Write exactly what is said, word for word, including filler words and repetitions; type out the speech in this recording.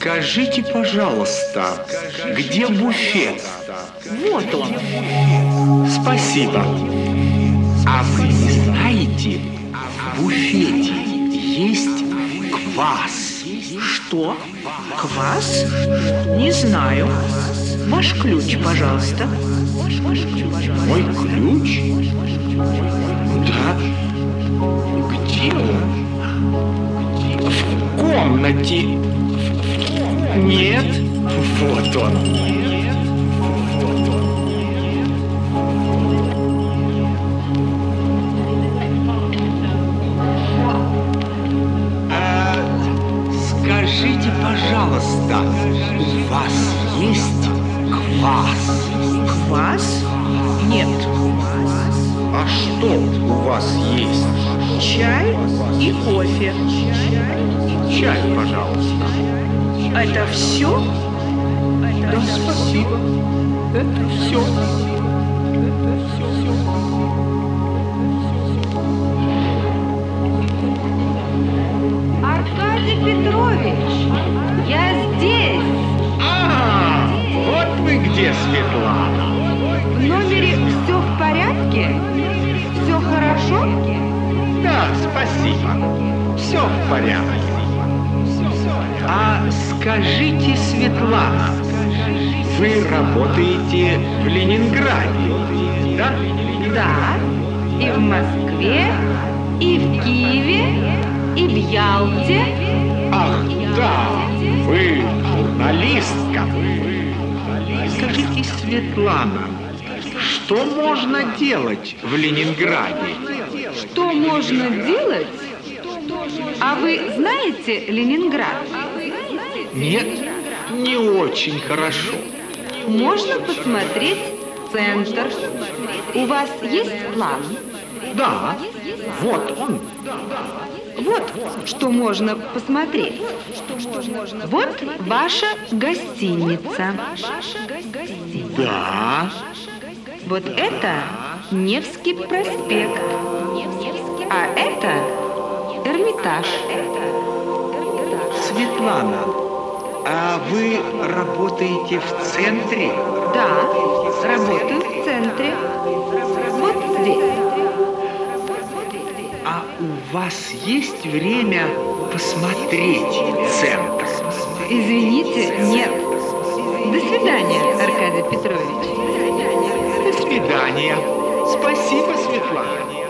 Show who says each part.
Speaker 1: Скажите, пожалуйста, где буфет?
Speaker 2: Вот он.
Speaker 1: Спасибо. А вы не знаете, в буфете есть квас?
Speaker 2: Что? Квас? Не знаю. Ваш ключ, пожалуйста.
Speaker 1: Мой ключ? Да. Где он? В комнате. Нет. Вот он. А, скажите, пожалуйста, у вас есть квас?
Speaker 2: Квас? Нет.
Speaker 1: А что у вас есть?
Speaker 2: Чай и кофе.
Speaker 1: Чай, пожалуйста.
Speaker 2: Это все?
Speaker 1: Да, спасибо. Это все.
Speaker 3: Аркадий Петрович, я здесь.
Speaker 1: А, вот вы где, Светлана.
Speaker 3: В номере все в порядке? Все хорошо?
Speaker 1: Да, спасибо. Все в порядке. А скажите, Светлана, вы работаете в Ленинграде, да?
Speaker 3: Да. И в Москве, и в Киеве, и в Ялте.
Speaker 1: Ах, да, вы журналистка. Скажите, Светлана, что можно делать в Ленинграде?
Speaker 3: Что можно делать? А вы знаете Ленинград?
Speaker 1: Нет, не очень хорошо.
Speaker 3: Можно посмотреть центр. У вас есть план?
Speaker 1: Да, вот он.
Speaker 3: Вот что можно посмотреть. Вот ваша гостиница.
Speaker 1: Да.
Speaker 3: Вот это Невский проспект. А это Эрмитаж.
Speaker 1: Светлана, а вы работаете в центре?
Speaker 3: Да, работаю в центре. Вот здесь.
Speaker 1: А у вас есть время посмотреть центр?
Speaker 3: Извините, нет. До свидания, Аркадий Петрович.
Speaker 1: До свидания. Спасибо, Светлана.